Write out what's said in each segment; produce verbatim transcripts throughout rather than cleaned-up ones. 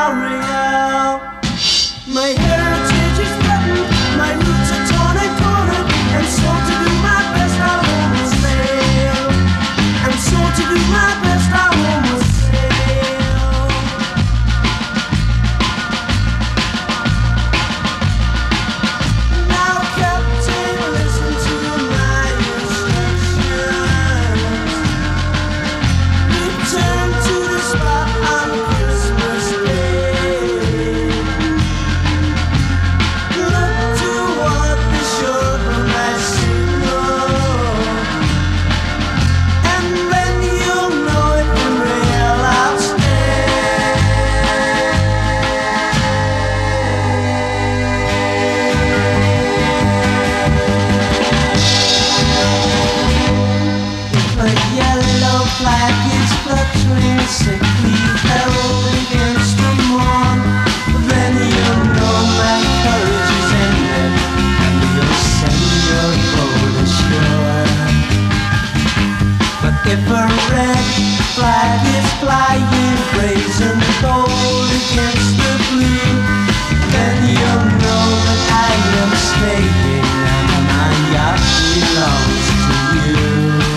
memorial. My heritage is threatened, my roots are torn and cornered, and so to do my best I won't sail. And so to do my best I won't sail. Now Captain, listen to my instructions. Return to the spot on Christmas Day. Look toward the shore from that signal, and then you'll know it when real I'll stay. A yellow flag is fluttering sickly, held against the morn. Then you'll know my courage is ended, and you'll send your boat ashore. But if a red flag is flying brazen bold against the blue, then you'll know that I am staying and my yacht belongs to you.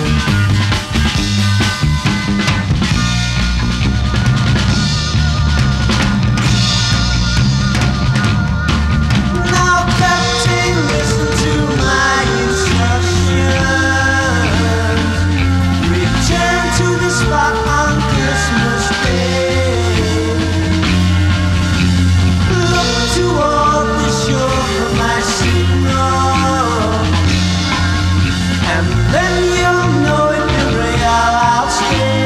Now, Captain, listen to my instructions. Return to the spot on Christmas Day. Look toward the shore from my signal, and then you'll know it in real I'll stay.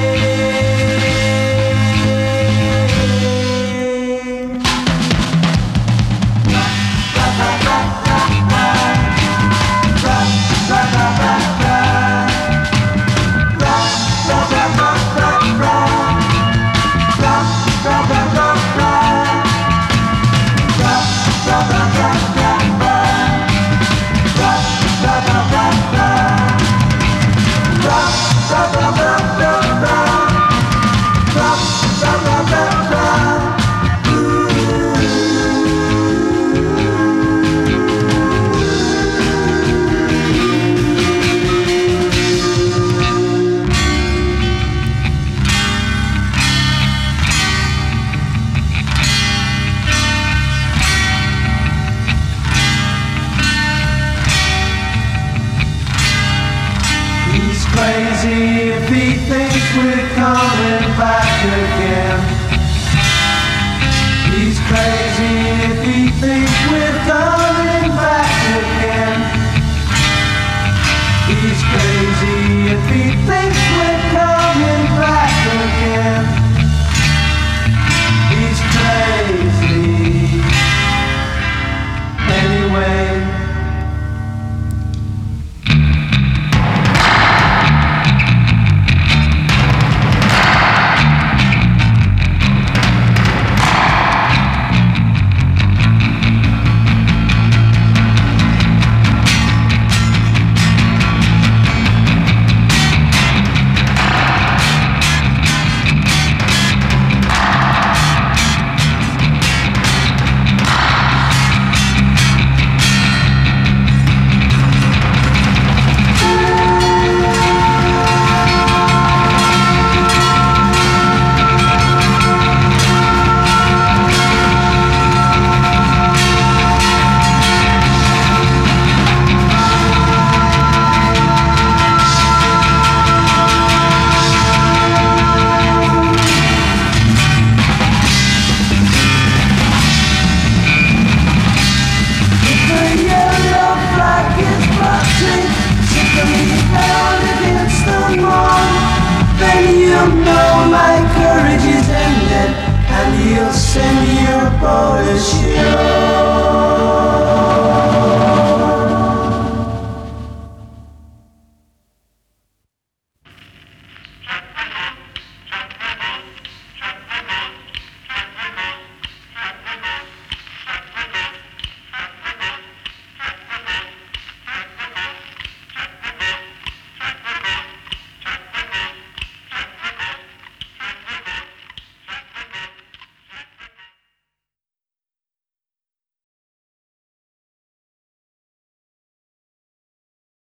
He's crazy if he thinks we're coming back again. He's crazy if he thinks we're coming back again. He's crazy if he thinks we're coming back again. He's crazy anyway. Send your boat ashore.